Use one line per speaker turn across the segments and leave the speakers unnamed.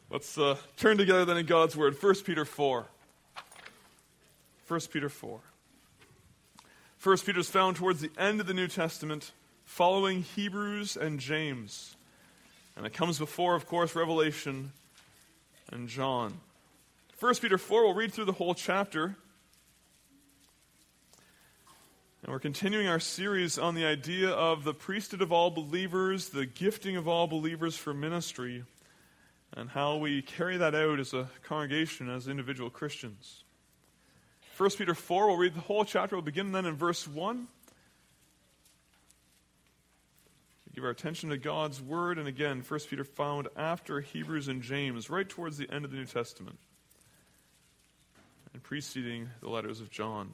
Let's turn together then in God's Word. 1 Peter 4. 1 Peter 4. 1 Peter is found towards the end of the New Testament, following Hebrews and James. And it comes before, of course, Revelation and John. 1 Peter 4, we'll read through the whole chapter. And we're continuing our series on the idea of the priesthood of all believers, the gifting of all believers for ministry, and how we carry that out as a congregation, as individual Christians. 1 Peter 4, we'll read the whole chapter. We'll begin then in verse 1. We give our attention to God's Word, and again, 1 Peter found after Hebrews and James, right towards the end of the New Testament, and preceding the letters of John.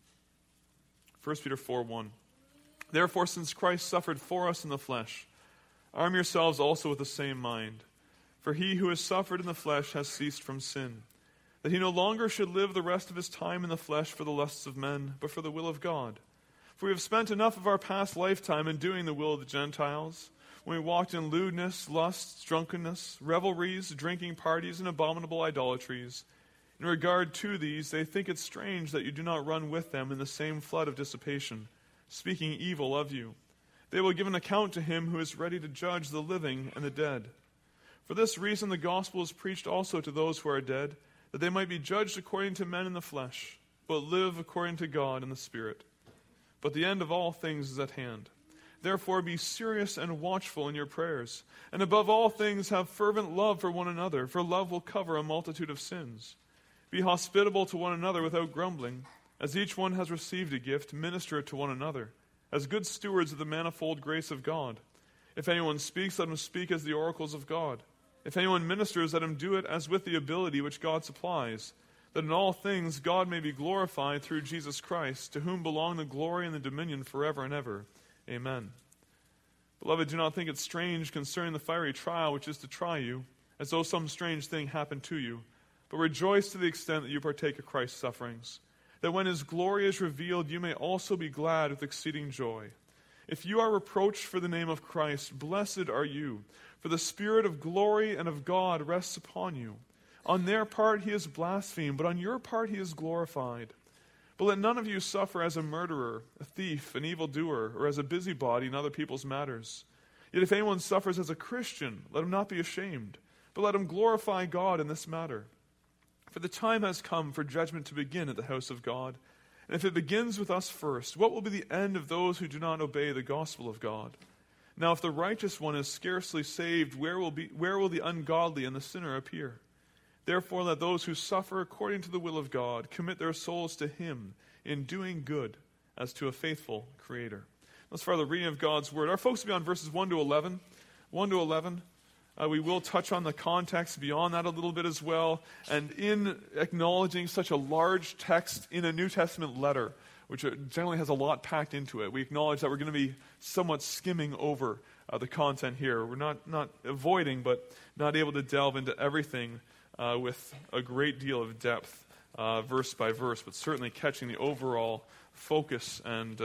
1 Peter 4:1. Therefore, since Christ suffered for us in the flesh, arm yourselves also with the same mind. For he who has suffered in the flesh has ceased from sin, that he no longer should live the rest of his time in the flesh for the lusts of men, but for the will of God. For we have spent enough of our past lifetime in doing the will of the Gentiles, when we walked in lewdness, lusts, drunkenness, revelries, drinking parties, and abominable idolatries. In regard to these, they think it strange that you do not run with them in the same flood of dissipation, speaking evil of you. They will give an account to him who is ready to judge the living and the dead. For this reason the gospel is preached also to those who are dead, that they might be judged according to men in the flesh, but live according to God in the Spirit. But the end of all things is at hand. Therefore be serious and watchful in your prayers, and above all things have fervent love for one another, for love will cover a multitude of sins. Be hospitable to one another without grumbling. As each one has received a gift, minister it to one another, as good stewards of the manifold grace of God. If anyone speaks, let him speak as the oracles of God. If anyone ministers, let him do it as with the ability which God supplies, that in all things God may be glorified through Jesus Christ, to whom belong the glory and the dominion forever and ever. Amen. Beloved, do not think it strange concerning the fiery trial which is to try you, as though some strange thing happened to you, but rejoice to the extent that you partake of Christ's sufferings, that when his glory is revealed, you may also be glad with exceeding joy. If you are reproached for the name of Christ, blessed are you, for the Spirit of glory and of God rests upon you. On their part he is blasphemed, but on your part he is glorified. But let none of you suffer as a murderer, a thief, an evildoer, or as a busybody in other people's matters. Yet if anyone suffers as a Christian, let him not be ashamed, but let him glorify God in this matter. For the time has come for judgment to begin at the house of God. And if it begins with us first, what will be the end of those who do not obey the gospel of God? Now if the righteous one is scarcely saved, where will the ungodly and the sinner appear? Therefore let those who suffer according to the will of God commit their souls to him in doing good as to a faithful Creator. Let's further reading of God's Word. Our focus will be on verses 1 to 11. 1 to 11. We will touch on the context beyond that a little bit as well. And in acknowledging such a large text in a New Testament letter, which generally has a lot packed into it, we acknowledge that we're going to be somewhat skimming over the content here. We're not avoiding, but not able to delve into everything with a great deal of depth, verse by verse, but certainly catching the overall focus and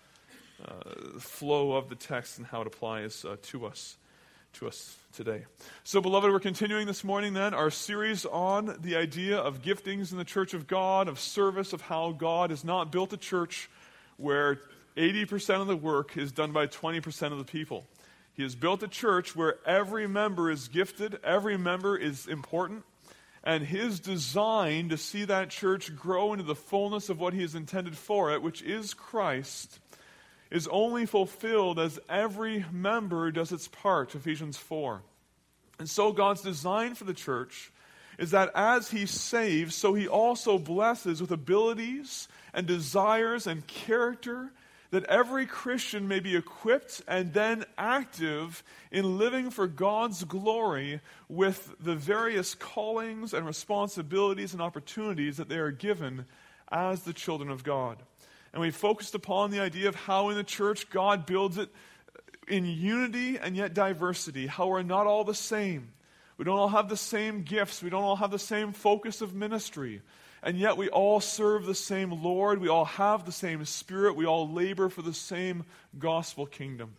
flow of the text and how it applies to us today. So, beloved, we're continuing this morning then our series on the idea of giftings in the church of God, of service, of how God has not built a church where 80% of the work is done by 20% of the people. He has built a church where every member is gifted, every member is important, and his design to see that church grow into the fullness of what he has intended for it, which is Christ, is only fulfilled as every member does its part, Ephesians 4. And so God's design for the church is that as he saves, so he also blesses with abilities and desires and character, that every Christian may be equipped and then active in living for God's glory with the various callings and responsibilities and opportunities that they are given as the children of God. And we focused upon the idea of how in the church God builds it in unity and yet diversity, how we're not all the same. We don't all have the same gifts. We don't all have the same focus of ministry. And yet we all serve the same Lord. We all have the same Spirit. We all labor for the same gospel kingdom.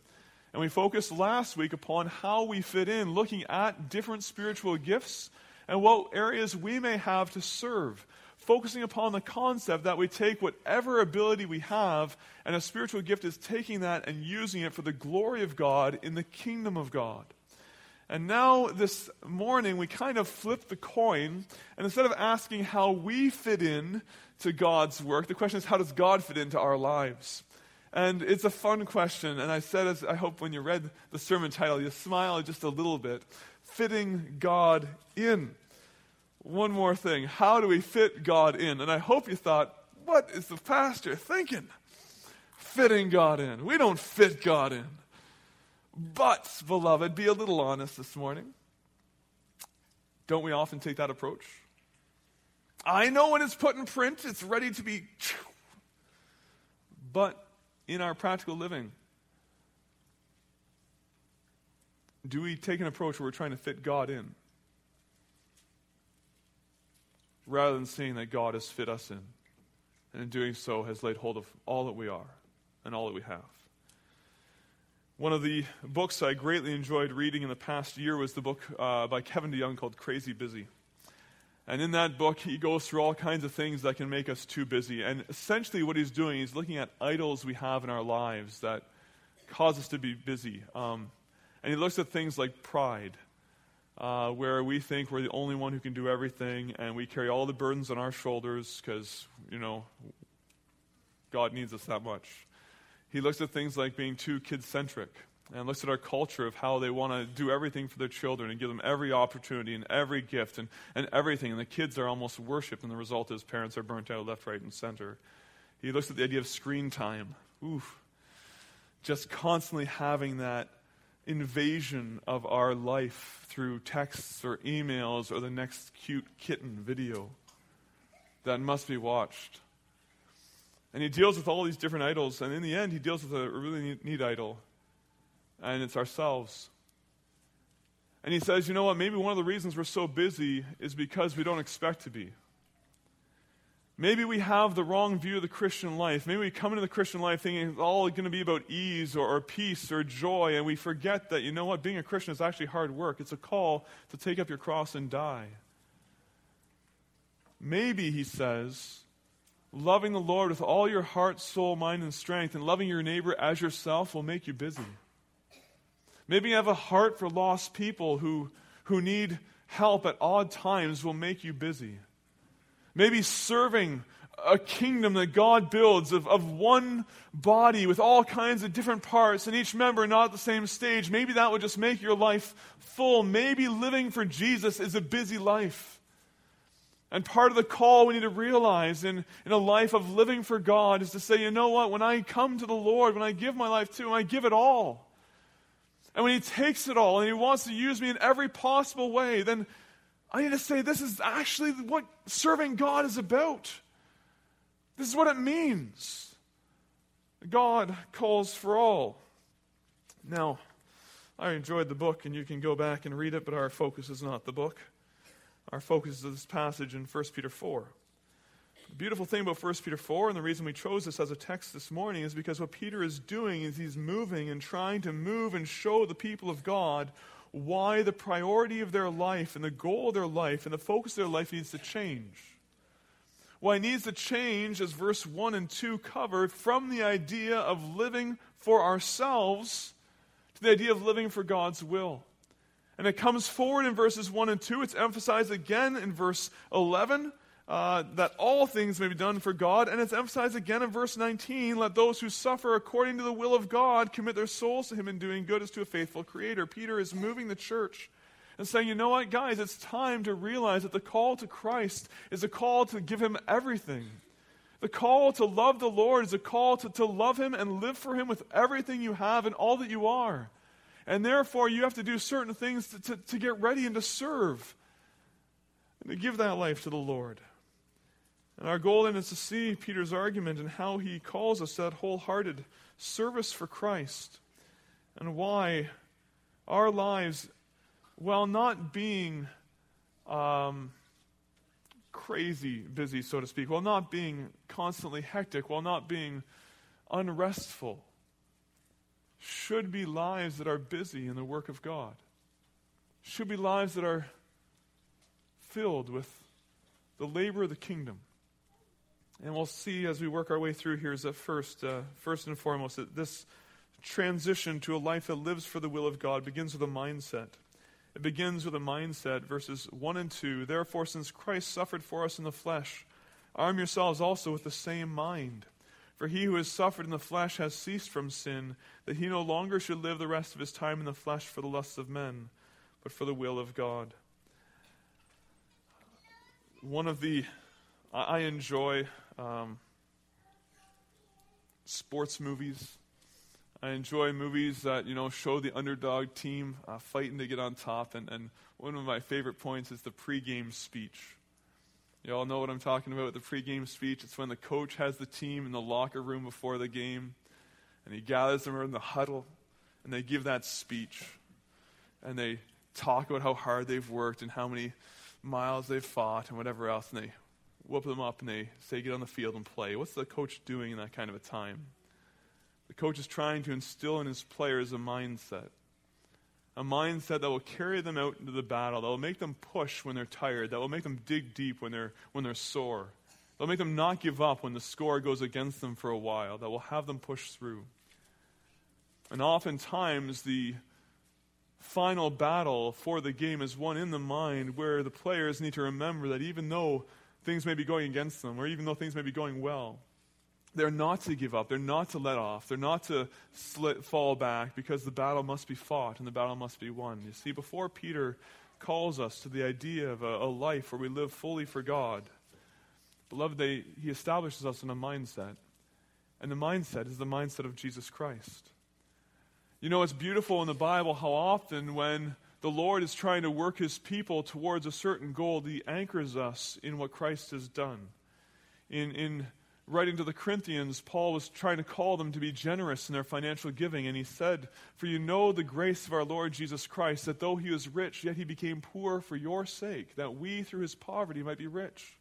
And we focused last week upon how we fit in, looking at different spiritual gifts and what areas we may have to serve, focusing upon the concept that we take whatever ability we have, and a spiritual gift is taking that and using it for the glory of God in the kingdom of God. And now this morning we kind of flip the coin, and instead of asking how we fit in to God's work, the question is, how does God fit into our lives? And it's a fun question, and I said, as I hope when you read the sermon title, you smile just a little bit. Fitting God in. One more thing, how do we fit God in? And I hope you thought, what is the pastor thinking? Fitting God in. We don't fit God in. But, beloved, be a little honest this morning. Don't we often take that approach? I know when it's put in print, it's ready to be... But in our practical living, do we take an approach where we're trying to fit God in, rather than seeing that God has fit us in, and in doing so has laid hold of all that we are and all that we have? One of the books I greatly enjoyed reading in the past year was the book by Kevin DeYoung called Crazy Busy. And in that book, he goes through all kinds of things that can make us too busy. And essentially what he's doing, he's looking at idols we have in our lives that cause us to be busy. And he looks at things like pride, where we think we're the only one who can do everything, and we carry all the burdens on our shoulders because, God needs us that much. He looks at things like being too kid-centric, and looks at our culture of how they want to do everything for their children and give them every opportunity and every gift and everything. And the kids are almost worshipped, and the result is parents are burnt out left, right, and center. He looks at the idea of screen time. Just constantly having that invasion of our life through texts or emails or the next cute kitten video that must be watched. And he deals with all these different idols, and in the end, he deals with a really neat idol, and it's ourselves. And he says, you know what, maybe one of the reasons we're so busy is because we don't expect to be. Maybe we have the wrong view of the Christian life. Maybe we come into the Christian life thinking it's all going to be about ease or peace or joy, and we forget that, you know what, being a Christian is actually hard work. It's a call to take up your cross and die. Maybe, he says, loving the Lord with all your heart, soul, mind, and strength, and loving your neighbor as yourself will make you busy. Maybe you have a heart for lost people who need help at odd times will make you busy. Maybe serving a kingdom that God builds of one body with all kinds of different parts and each member not at the same stage, maybe that would just make your life full. Maybe living for Jesus is a busy life. And part of the call we need to realize in a life of living for God is to say, you know what, when I come to the Lord, when I give my life to Him, I give it all. And when He takes it all and He wants to use me in every possible way, then I need to say, this is actually what serving God is about. This is what it means. God calls for all. Now, I enjoyed the book, and you can go back and read it, but our focus is not the book. Our focus is this passage in 1 Peter 4. The beautiful thing about 1 Peter 4, and the reason we chose this as a text this morning, is because what Peter is doing is he's moving and trying to move and show the people of God why the priority of their life and the goal of their life and the focus of their life needs to change. Why it needs to change, as verse 1 and 2 cover, from the idea of living for ourselves to the idea of living for God's will. And it comes forward in verses 1 and 2. It's emphasized again in verse 11, that all things may be done for God. And it's emphasized again in verse 19, let those who suffer according to the will of God commit their souls to Him in doing good as to a faithful Creator. Peter is moving the church and saying, you know what, guys, it's time to realize that the call to Christ is a call to give Him everything. The call to love the Lord is a call to love Him and live for Him with everything you have and all that you are. And therefore, you have to do certain things to get ready and to serve and to give that life to the Lord. And our goal then is to see Peter's argument and how he calls us that wholehearted service for Christ, and why our lives, while not being crazy busy, so to speak, while not being constantly hectic, while not being unrestful, should be lives that are busy in the work of God. Should be lives that are filled with the labor of the kingdom. And we'll see as we work our way through here is that first and foremost, that this transition to a life that lives for the will of God begins with a mindset. It begins with a mindset, verses 1 and 2. Therefore, since Christ suffered for us in the flesh, arm yourselves also with the same mind. For he who has suffered in the flesh has ceased from sin, that he no longer should live the rest of his time in the flesh for the lusts of men, but for the will of God. I enjoy sports movies. I enjoy movies that, show the underdog team fighting to get on top. And one of my favorite points is the pregame speech. You all know what I'm talking about with the pregame speech. It's when the coach has the team in the locker room before the game, and he gathers them in the huddle, and they give that speech. And they talk about how hard they've worked and how many miles they've fought and whatever else, and they whoop them up and they say, get on the field and play. What's the coach doing in that kind of a time? The coach is trying to instill in his players a mindset that will carry them out into the battle, that will make them push when they're tired, that will make them dig deep when they're sore, that will make them not give up when the score goes against them for a while, that will have them push through. And oftentimes the final battle for the game is one in the mind where the players need to remember that even though things may be going against them, or even though things may be going well, they're not to give up, they're not to let off, they're not to fall back, because the battle must be fought and the battle must be won. You see, before Peter calls us to the idea of a life where we live fully for God, beloved, he establishes us in a mindset. And the mindset is the mindset of Jesus Christ. It's beautiful in the Bible how often when the Lord is trying to work his people towards a certain goal, he anchors us in what Christ has done. In writing to the Corinthians, Paul was trying to call them to be generous in their financial giving, and he said, for you know the grace of our Lord Jesus Christ, that though he was rich, yet he became poor for your sake, that we through his poverty might be rich.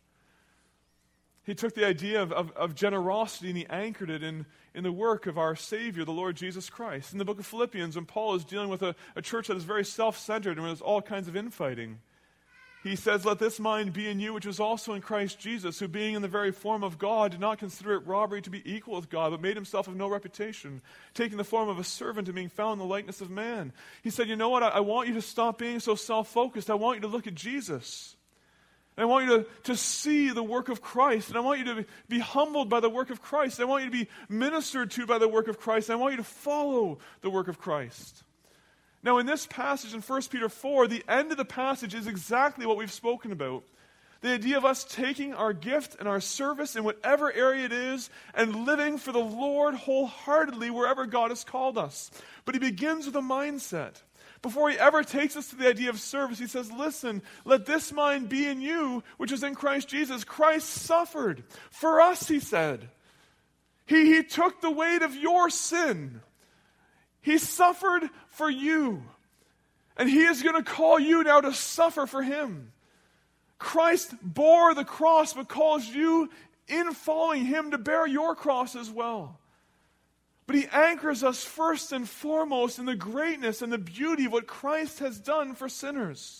He took the idea of generosity and he anchored it in the work of our Savior, the Lord Jesus Christ. In the book of Philippians, when Paul is dealing with a church that is very self-centered and where there's all kinds of infighting, he says, let this mind be in you, which was also in Christ Jesus, who being in the very form of God, did not consider it robbery to be equal with God, but made himself of no reputation, taking the form of a servant and being found in the likeness of man. He said, you know what, I want you to stop being so self-focused. I want you to look at Jesus. And I want you to see the work of Christ. And I want you to be humbled by the work of Christ. I want you to be ministered to by the work of Christ. And I want you to follow the work of Christ. Now, in this passage in 1 Peter 4, the end of the passage is exactly what we've spoken about. The idea of us taking our gift and our service in whatever area it is and living for the Lord wholeheartedly wherever God has called us. But he begins with a mindset. Before he ever takes us to the idea of service, he says, listen, let this mind be in you, which is in Christ Jesus. Christ suffered for us, he said. He took the weight of your sin. He suffered for you. And he is going to call you now to suffer for him. Christ bore the cross, but calls you in following him to bear your cross as well. But he anchors us first and foremost in the greatness and the beauty of what Christ has done for sinners.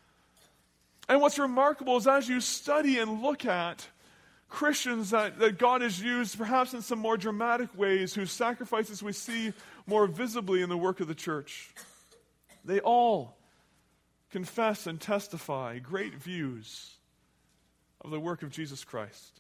And what's remarkable is as you study and look at Christians that God has used perhaps in some more dramatic ways, whose sacrifices we see more visibly in the work of the church, they all confess and testify great views of the work of Jesus Christ.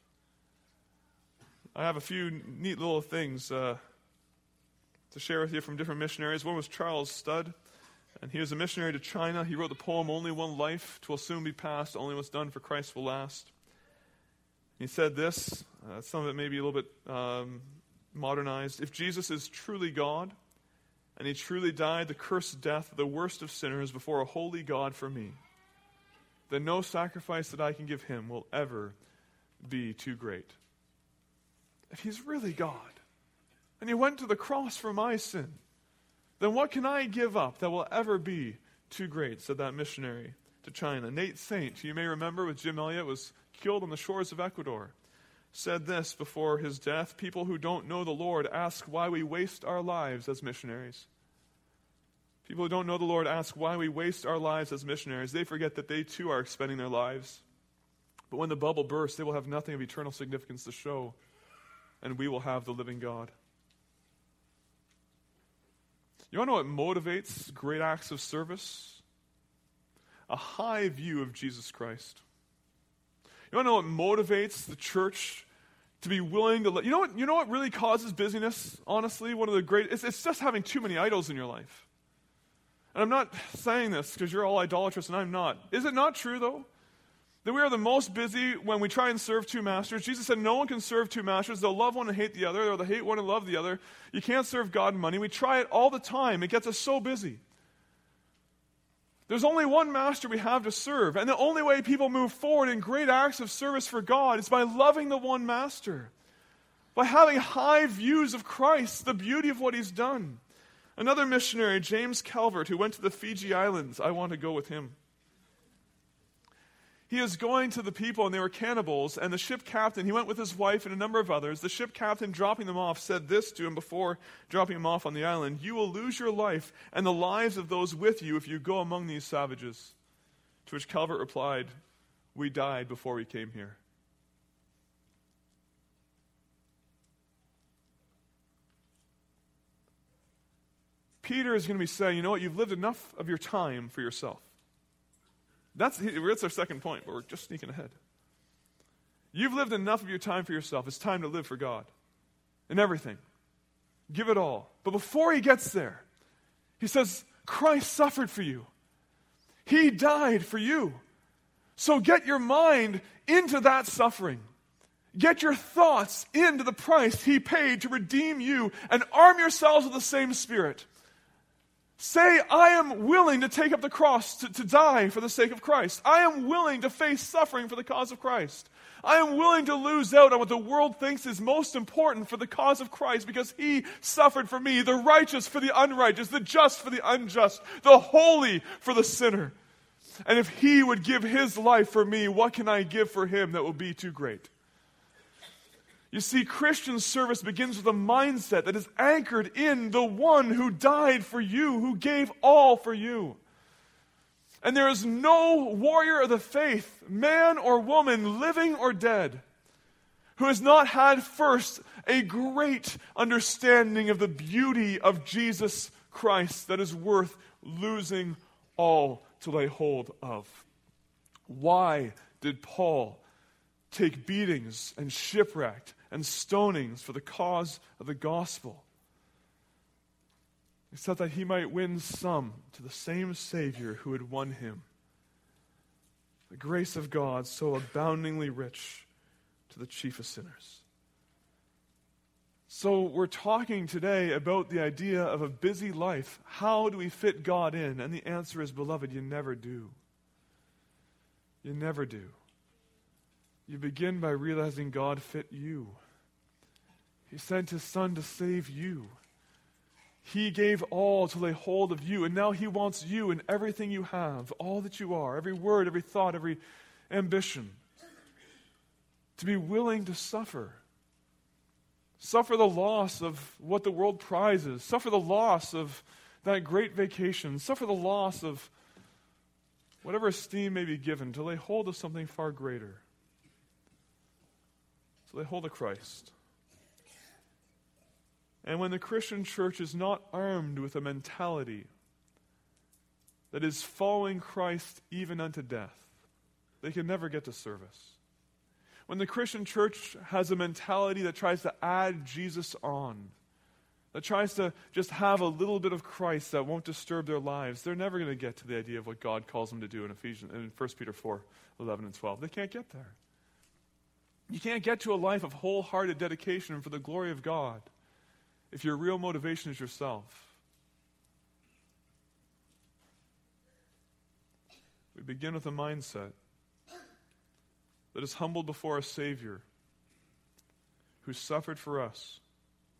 I have a few neat little things to share with you from different missionaries. One was Charles Studd, and he was a missionary to China. He wrote the poem, Only One Life, 'Twill Soon Be Past, Only What's Done for Christ Will Last. He said this, some of it may be a little bit modernized. If Jesus is truly God, and he truly died the cursed death of the worst of sinners before a holy God for me, then no sacrifice that I can give him will ever be too great. If he's really God, and he went to the cross for my sin, then what can I give up that will ever be too great, said that missionary to China. Nate Saint, you may remember with Jim Elliot, was killed on the shores of Ecuador. said this before his death: people who don't know the Lord ask why we waste our lives as missionaries. People who don't know the Lord ask why we waste our lives as missionaries. They forget that they too are expending their lives. But when the bubble bursts, they will have nothing of eternal significance to show, and we will have the living God. You want to know what motivates great acts of service? A high view of Jesus Christ. You want to know what motivates the church to be willing to... You know what really causes busyness, honestly? It's just having too many idols in your life. And I'm not saying this because you're all idolatrous and I'm not. Is it not true, though, that we are the most busy when we try and serve two masters? Jesus said no one can serve two masters. They'll love one and hate the other, or they'll hate one and love the other. You can't serve God and money. We try it all the time. It gets us so busy. There's only one master we have to serve, and the only way people move forward in great acts of service for God is by loving the one master, by having high views of Christ, the beauty of what he's done. Another missionary, James Calvert, who went to the Fiji Islands, I want to go with him. He is going to the people, and they were cannibals, and the ship captain, he went with his wife and a number of others. The ship captain, dropping them off, said this to him before dropping him off on the island: "You will lose your life and the lives of those with you if you go among these savages." To which Calvert replied, "We died before we came here." Peter is going to be saying, you know what, you've lived enough of your time for yourself. That's our second point, but we're just sneaking ahead. You've lived enough of your time for yourself. It's time to live for God in everything. Give it all. But before he gets there, he says, Christ suffered for you. He died for you. So get your mind into that suffering. Get your thoughts into the price he paid to redeem you, and arm yourselves with the same spirit. Say, I am willing to take up the cross to die for the sake of Christ. I am willing to face suffering for the cause of Christ. I am willing to lose out on what the world thinks is most important for the cause of Christ, because he suffered for me, the righteous for the unrighteous, the just for the unjust, the holy for the sinner. And if he would give his life for me, what can I give for him that will be too great? You see, Christian service begins with a mindset that is anchored in the one who died for you, who gave all for you. And there is no warrior of the faith, man or woman, living or dead, who has not had first a great understanding of the beauty of Jesus Christ that is worth losing all to lay hold of. Why did Paul take beatings and shipwrecked and stonings for the cause of the gospel? Except that he might win some to the same Savior who had won him. The grace of God so aboundingly rich to the chief of sinners. So we're talking today about the idea of a busy life. How do we fit God in? And the answer is, beloved, you never do. You never do. You begin by realizing God fit you. He sent his Son to save you. He gave all to lay hold of you, and now he wants you and everything you have, all that you are, every word, every thought, every ambition, to be willing to suffer. Suffer the loss of what the world prizes. Suffer the loss of that great vacation. Suffer the loss of whatever esteem may be given, to lay hold of something far greater. So lay hold of Christ. And when the Christian church is not armed with a mentality that is following Christ even unto death, they can never get to service. When the Christian church has a mentality that tries to add Jesus on, that tries to just have a little bit of Christ that won't disturb their lives, they're never going to get to the idea of what God calls them to do in 1 Peter 4, 11 and 12. They can't get there. You can't get to a life of wholehearted dedication for the glory of God if your real motivation is yourself. We begin with a mindset that is humbled before a Savior who suffered for us.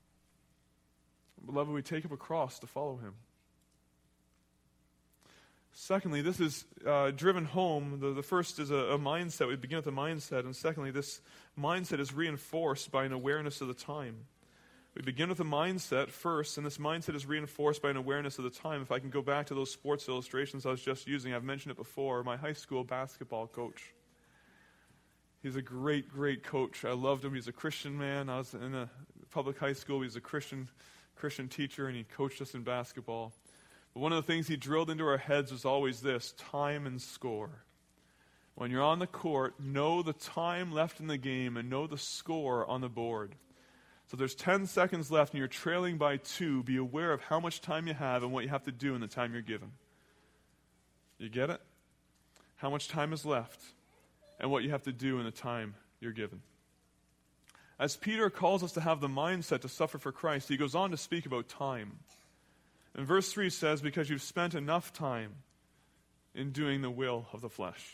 Beloved, we take up a cross to follow him. Secondly, this is driven home. The first is a mindset. We begin with a mindset. And secondly, this mindset is reinforced by an awareness of the time. We begin with a mindset first, and this mindset is reinforced by an awareness of the time. If I can go back to those sports illustrations I was just using, I've mentioned it before, my high school basketball coach. He's a great, great coach. I loved him. He's a Christian man. I was in a public high school. He was a Christian teacher, and he coached us in basketball. But one of the things he drilled into our heads was always this: time and score. When you're on the court, know the time left in the game and know the score on the board. So there's 10 seconds left and you're trailing by 2. Be aware of how much time you have and what you have to do in the time you're given. You get it? How much time is left and what you have to do in the time you're given. As Peter calls us to have the mindset to suffer for Christ, he goes on to speak about time. And verse 3 says, because you've spent enough time in doing the will of the flesh.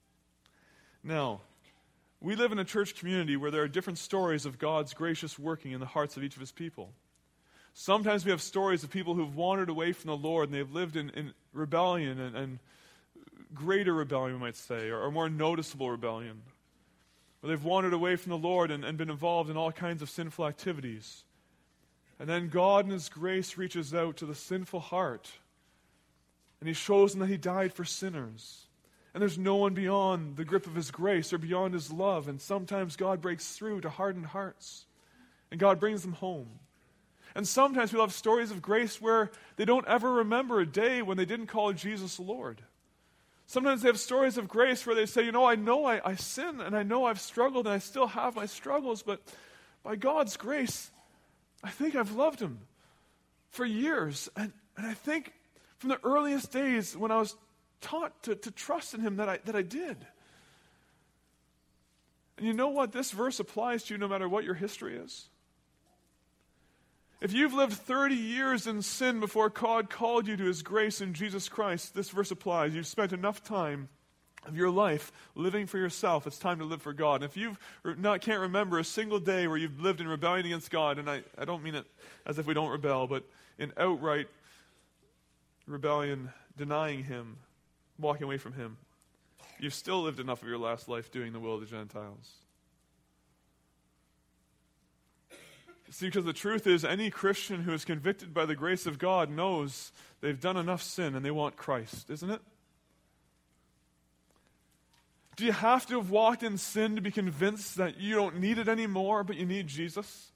Now, we live in a church community where there are different stories of God's gracious working in the hearts of each of his people. Sometimes we have stories of people who've wandered away from the Lord and they've lived in rebellion and greater rebellion, we might say, or more noticeable rebellion. Where they've wandered away from the Lord and been involved in all kinds of sinful activities. And then God in his grace reaches out to the sinful heart and he shows them that he died for sinners. And there's no one beyond the grip of his grace or beyond his love. And sometimes God breaks through to hardened hearts. And God brings them home. And sometimes we'll have stories of grace where they don't ever remember a day when they didn't call Jesus Lord. Sometimes they have stories of grace where they say, I know I sin and I know I've struggled and I still have my struggles, but by God's grace, I think I've loved him for years. And I think from the earliest days when I was taught to trust in him that I did. And you know what? This verse applies to you no matter what your history is. If you've lived 30 years in sin before God called you to his grace in Jesus Christ, this verse applies. You've spent enough time of your life living for yourself. It's time to live for God. And if you can't remember a single day where you've lived in rebellion against God, and I don't mean it as if we don't rebel, but in outright rebellion, denying him, walking away from him, you've still lived enough of your last life doing the will of the Gentiles. See, because the truth is, any Christian who is convicted by the grace of God knows they've done enough sin and they want Christ, isn't it? Do you have to have walked in sin to be convinced that you don't need it anymore, but you need Jesus?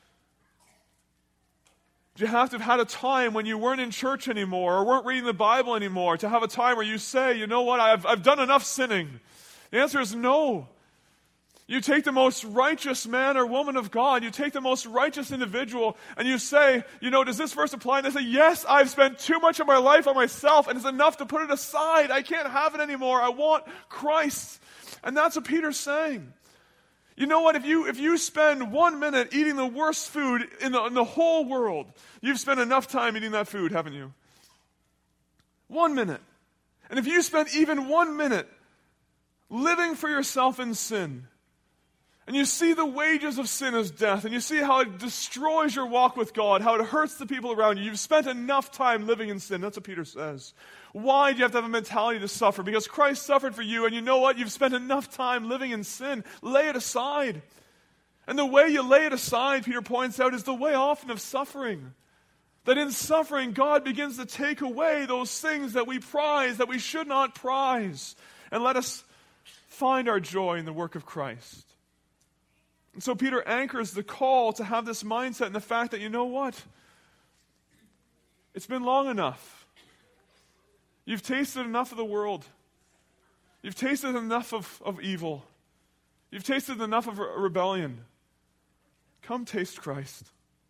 Do you have to have had a time when you weren't in church anymore or weren't reading the Bible anymore to have a time where you say, you know what, I've done enough sinning? The answer is no. You take the most righteous man or woman of God, you take the most righteous individual, and you say, does this verse apply? And they say, yes, I've spent too much of my life on myself, and it's enough to put it aside. I can't have it anymore. I want Christ. And that's what Peter's saying. You know what? If you spend 1 minute eating the worst food in the whole world, you've spent enough time eating that food, haven't you? 1 minute. And if you spend even 1 minute living for yourself in sin, and you see the wages of sin as death, and you see how it destroys your walk with God, how it hurts the people around you, you've spent enough time living in sin. That's what Peter says. Why do you have to have a mentality to suffer? Because Christ suffered for you, and you know what? You've spent enough time living in sin. Lay it aside. And the way you lay it aside, Peter points out, is the way often of suffering. That in suffering, God begins to take away those things that we prize, that we should not prize, and let us find our joy in the work of Christ. And so Peter anchors the call to have this mindset in the fact that, you know what? It's been long enough. You've tasted enough of the world. You've tasted enough of evil. You've tasted enough of rebellion. Come taste Christ.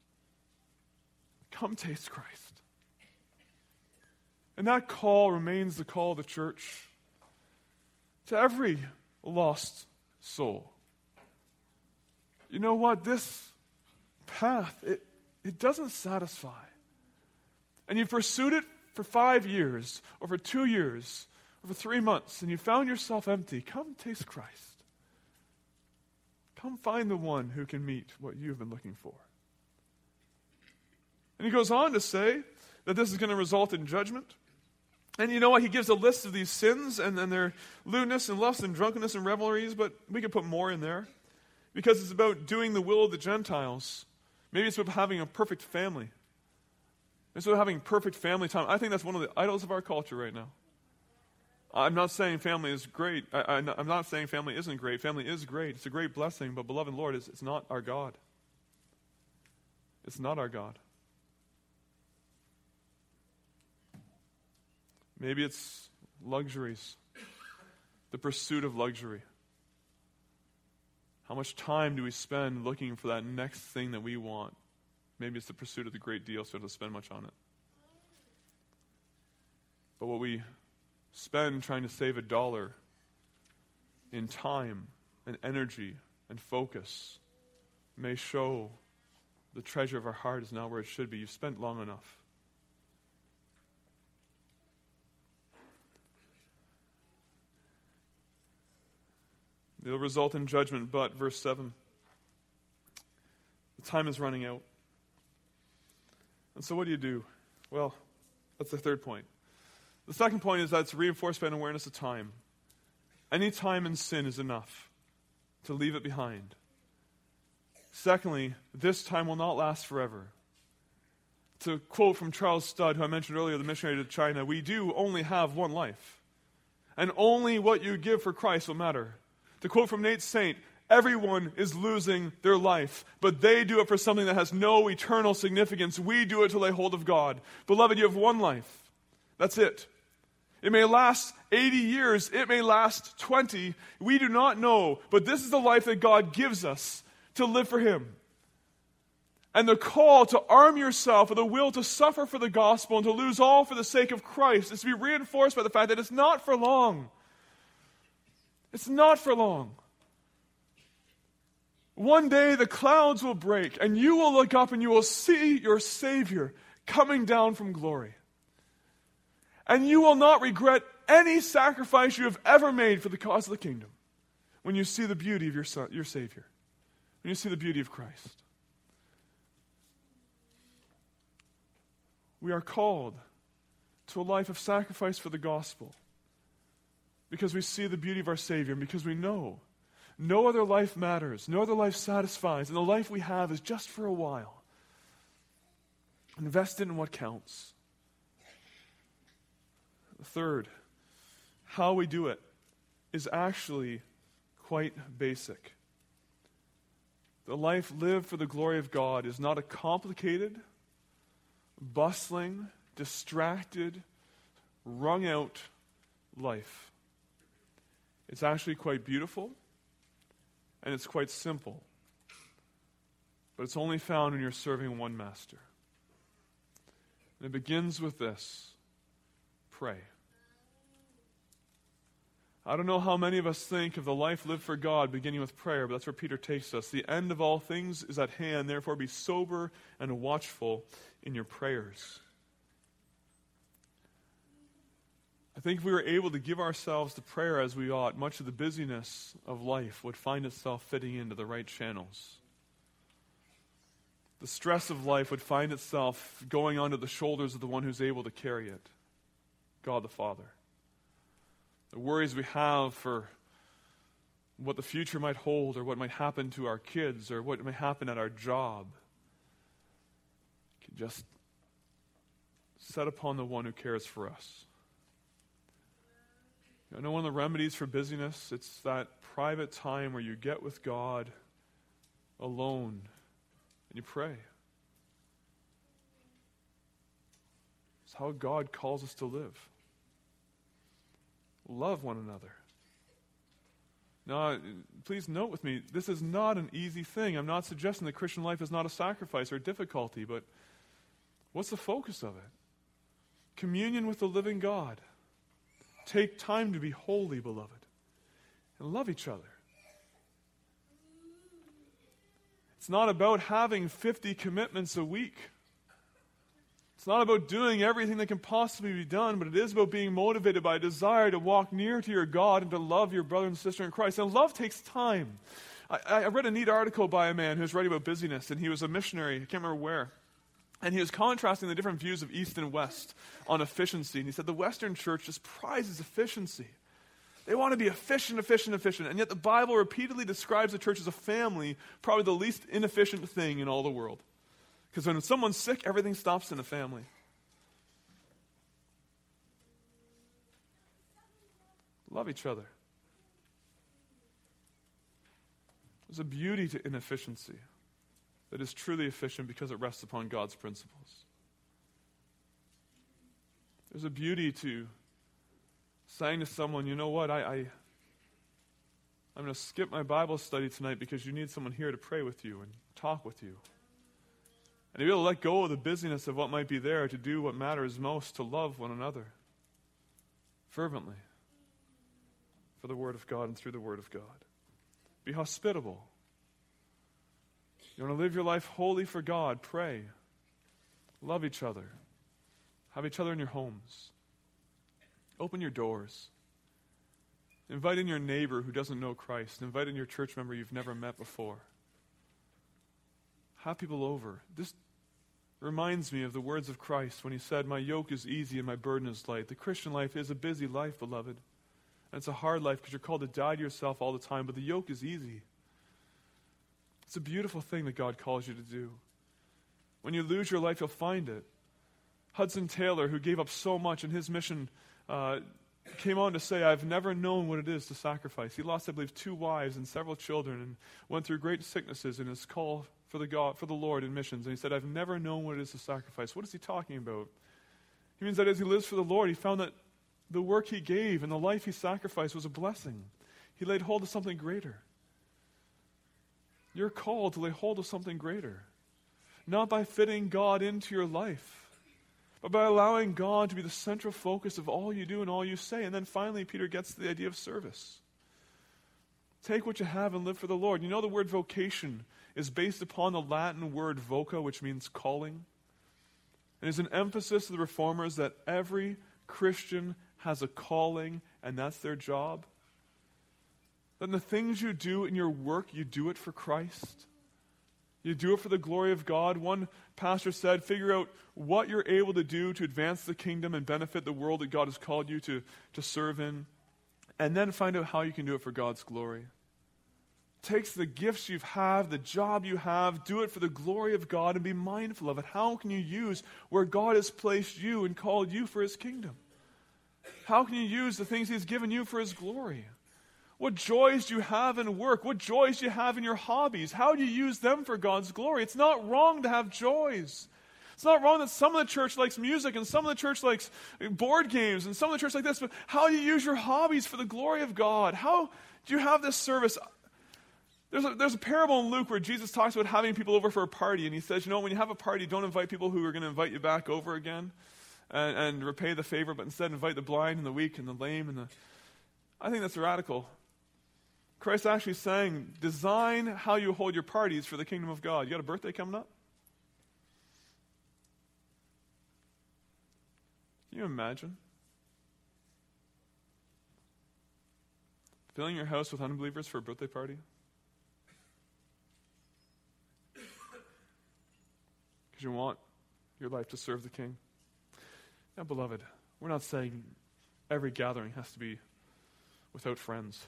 Come taste Christ. And that call remains the call of the church to every lost soul. You know what? This path, it doesn't satisfy. And you've pursued it for 5 years, or for 2 years, or for 3 months, and you found yourself empty. Come taste Christ. Come find the one who can meet what you've been looking for. And he goes on to say that this is going to result in judgment. And you know what? He gives a list of these sins and their lewdness and lust and drunkenness and revelries, but we could put more in there because it's about doing the will of the Gentiles. Maybe it's about having a perfect family. It's about having perfect family time. I think that's one of the idols of our culture right now. I'm not saying family is great. I'm not saying family isn't great. Family is great. It's a great blessing, but beloved Lord, it's not our God. It's not our God. Maybe it's luxuries, the pursuit of luxury. How much time do we spend looking for that next thing that we want? Maybe it's the pursuit of the great deal, so we don't have to spend much on it. But what we spend trying to save $1 in time and energy and focus may show the treasure of our heart is not where it should be. You've spent long enough. It'll result in judgment, but, verse 7, the time is running out. And so what do? Well, that's the third point. The second point is that it's reinforced by an awareness of time. Any time in sin is enough to leave it behind. Secondly, this time will not last forever. To quote from Charles Studd, who I mentioned earlier, the missionary to China, we do only have one life, and only what you give for Christ will matter. To quote from Nate Saint, everyone is losing their life, but they do it for something that has no eternal significance. We do it to lay hold of God. Beloved, you have one life. That's it. It may last 80 years. It may last 20. We do not know, but this is the life that God gives us to live for Him. And the call to arm yourself with a will to suffer for the gospel and to lose all for the sake of Christ is to be reinforced by the fact that it's not for long. It's not for long. One day the clouds will break and you will look up and you will see your Savior coming down from glory. And you will not regret any sacrifice you have ever made for the cause of the kingdom when you see the beauty of your Savior, when you see the beauty of Christ. We are called to a life of sacrifice for the gospel because we see the beauty of our Savior and because we know no other life matters, no other life satisfies, and the life we have is just for a while. Invest in what counts. Third, how we do it is actually quite basic. The life lived for the glory of God is not a complicated, bustling, distracted, wrung out life. It's actually quite beautiful, and it's quite simple. But it's only found when you're serving one master. And it begins with this: pray. I don't know how many of us think of the life lived for God beginning with prayer, but that's where Peter takes us. The end of all things is at hand, therefore be sober and watchful in your prayers. I think if we were able to give ourselves to prayer as we ought, much of the busyness of life would find itself fitting into the right channels. The stress of life would find itself going onto the shoulders of the one who's able to carry it, God the Father. The worries we have for what the future might hold or what might happen to our kids or what may happen at our job can just set upon the one who cares for us. I know one of the remedies for busyness, it's that private time where you get with God alone and you pray. It's how God calls us to live. Love one another. Now, please note with me, this is not an easy thing. I'm not suggesting that Christian life is not a sacrifice or a difficulty, but what's the focus of it? Communion with the living God. Take time to be holy, beloved, and love each other. It's not about having 50 commitments a week. It's not about doing everything that can possibly be done, but it is about being motivated by a desire to walk near to your God and to love your brother and sister in Christ. And love takes time. I read a neat article by a man who was writing about busyness, and he was a missionary. I can't remember where. And he was contrasting the different views of East and West on efficiency. And he said the Western church just prizes efficiency. They want to be efficient. And yet the Bible repeatedly describes the church as a family, probably the least inefficient thing in all the world. Because when someone's sick, everything stops in a family. Love each other. There's a beauty to inefficiency that is truly efficient because it rests upon God's principles. There's a beauty to saying to someone, you know what, I'm going to skip my Bible study tonight because you need someone here to pray with you and talk with you. And to be able to let go of the busyness of what might be there to do what matters most, to love one another fervently for the Word of God and through the Word of God. Be hospitable. You want to live your life holy for God, pray. Love each other. Have each other in your homes. Open your doors. Invite in your neighbor who doesn't know Christ. Invite in your church member you've never met before. Have people over. This reminds me of the words of Christ when he said, my yoke is easy and my burden is light. The Christian life is a busy life, beloved. And it's a hard life because you're called to die to yourself all the time, but the yoke is easy. It's a beautiful thing that God calls you to do. When you lose your life, you'll find it. Hudson Taylor, who gave up so much in his mission, came on to say, I've never known what it is to sacrifice. He lost, I believe, 2 wives and several children and went through great sicknesses in his call for the Lord in missions. And he said, I've never known what it is to sacrifice. What is he talking about? He means that as he lives for the Lord, he found that the work he gave and the life he sacrificed was a blessing. He laid hold of something greater. You're called to lay hold of something greater. Not by fitting God into your life, but by allowing God to be the central focus of all you do and all you say. And then finally, Peter gets to the idea of service. Take what you have and live for the Lord. You know the word vocation is based upon the Latin word voca, which means calling. And is an emphasis to the Reformers that every Christian has a calling, and that's their job. That the things you do in your work, you do it for Christ. You do it for the glory of God. One pastor said, figure out what you're able to do to advance the kingdom and benefit the world that God has called you to serve in, and then find out how you can do it for God's glory. Takes the gifts you have, the job you have, do it for the glory of God and be mindful of it. How can you use where God has placed you and called you for His kingdom? How can you use the things He's given you for His glory? What joys do you have in work? What joys do you have in your hobbies? How do you use them for God's glory? It's not wrong to have joys. It's not wrong that some of the church likes music and some of the church likes board games and some of the church like this, but how do you use your hobbies for the glory of God? How do you have this service? There's a parable in Luke where Jesus talks about having people over for a party, and he says, when you have a party, don't invite people who are going to invite you back over again and repay the favor, but instead invite the blind and the weak and the lame. I think that's radical. Christ actually saying, design how you hold your parties for the kingdom of God. You got a birthday coming up? Can you imagine? Filling your house with unbelievers for a birthday party? Because you want your life to serve the King. Now, beloved, we're not saying every gathering has to be without friends.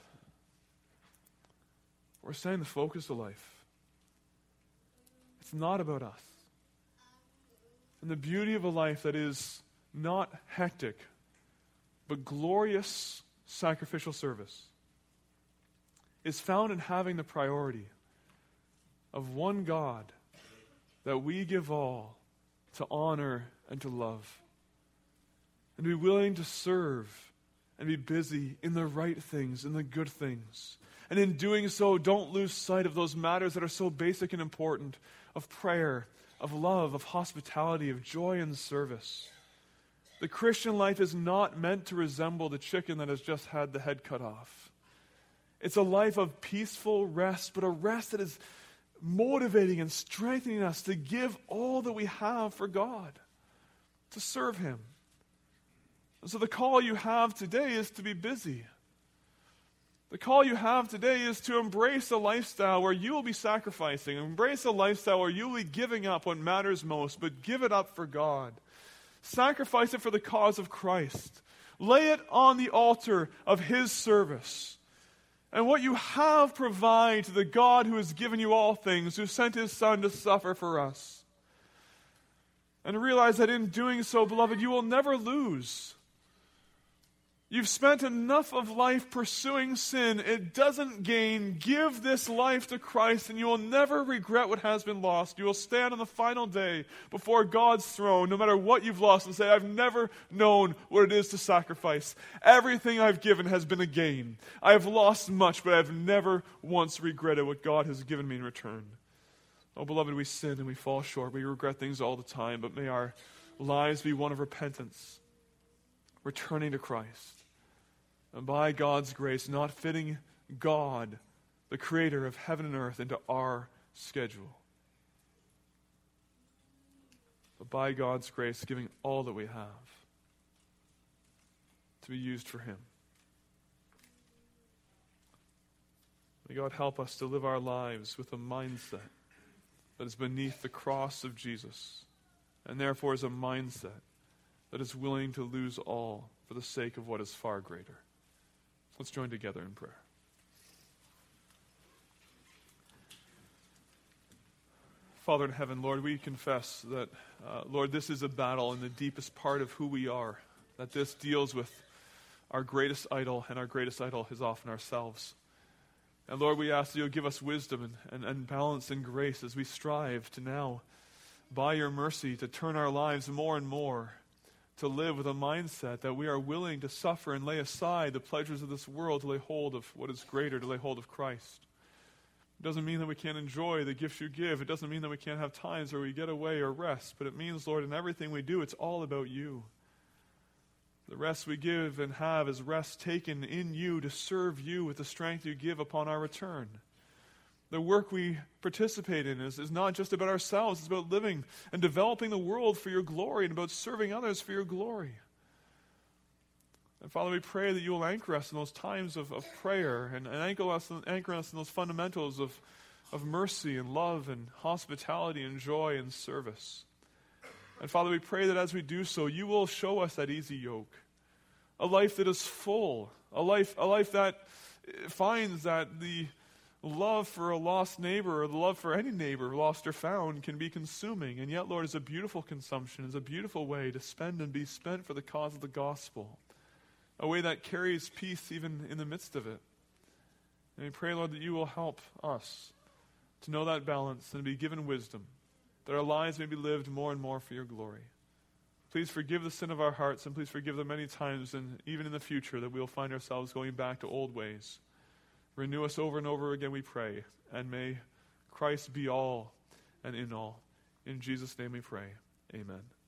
We're saying the focus of life. It's not about us. And the beauty of a life that is not hectic, but glorious sacrificial service is found in having the priority of one God that we give all to honor and to love. And be willing to serve and be busy in the right things, in the good things. And in doing so, don't lose sight of those matters that are so basic and important, of prayer, of love, of hospitality, of joy and service. The Christian life is not meant to resemble the chicken that has just had the head cut off. It's a life of peaceful rest, but a rest that is motivating and strengthening us to give all that we have for God, to serve Him. And so the call you have today is to be busy. The call you have today is to embrace a lifestyle where you will be sacrificing. Embrace a lifestyle where you will be giving up what matters most, but give it up for God. Sacrifice it for the cause of Christ. Lay it on the altar of His service. And what you have, provide to the God who has given you all things, who sent His Son to suffer for us. And realize that in doing so, beloved, you will never lose. You've spent enough of life pursuing sin. It doesn't gain. Give this life to Christ, and you will never regret what has been lost. You will stand on the final day before God's throne, no matter what you've lost, and say, I've never known what it is to sacrifice. Everything I've given has been a gain. I have lost much, but I've never once regretted what God has given me in return. Oh, beloved, we sin and we fall short. We regret things all the time, but may our lives be one of repentance, returning to Christ. And by God's grace, not fitting God, the creator of heaven and earth, into our schedule. But by God's grace, giving all that we have to be used for Him. May God help us to live our lives with a mindset that is beneath the cross of Jesus, and therefore is a mindset that is willing to lose all for the sake of what is far greater. Let's join together in prayer. Father in heaven, Lord, we confess that, Lord, this is a battle in the deepest part of who we are, that this deals with our greatest idol, and our greatest idol is often ourselves. And Lord, we ask that you'll give us wisdom and balance and grace as we strive to now, by your mercy, to turn our lives more and more to live with a mindset that we are willing to suffer and lay aside the pleasures of this world to lay hold of what is greater, to lay hold of Christ. It doesn't mean that we can't enjoy the gifts you give. It doesn't mean that we can't have times where we get away or rest. But it means, Lord, in everything we do, it's all about you. The rest we give and have is rest taken in you to serve you with the strength you give upon our return. The work we participate in is not just about ourselves. It's about living and developing the world for your glory and about serving others for your glory. And Father, we pray that you will anchor us in those times of prayer and anchor us in those fundamentals of mercy and love and hospitality and joy and service. And Father, we pray that as we do so, you will show us that easy yoke, a life that is full, a life that finds that the love for a lost neighbor, or the love for any neighbor, lost or found, can be consuming. And yet, Lord, is a beautiful consumption, is a beautiful way to spend and be spent for the cause of the gospel. A way that carries peace even in the midst of it. And we pray, Lord, that you will help us to know that balance and be given wisdom, that our lives may be lived more and more for your glory. Please forgive the sin of our hearts, and please forgive the many times, and even in the future, that we will find ourselves going back to old ways. Renew us over and over again, we pray, and may Christ be all and in all. In Jesus' name we pray. Amen.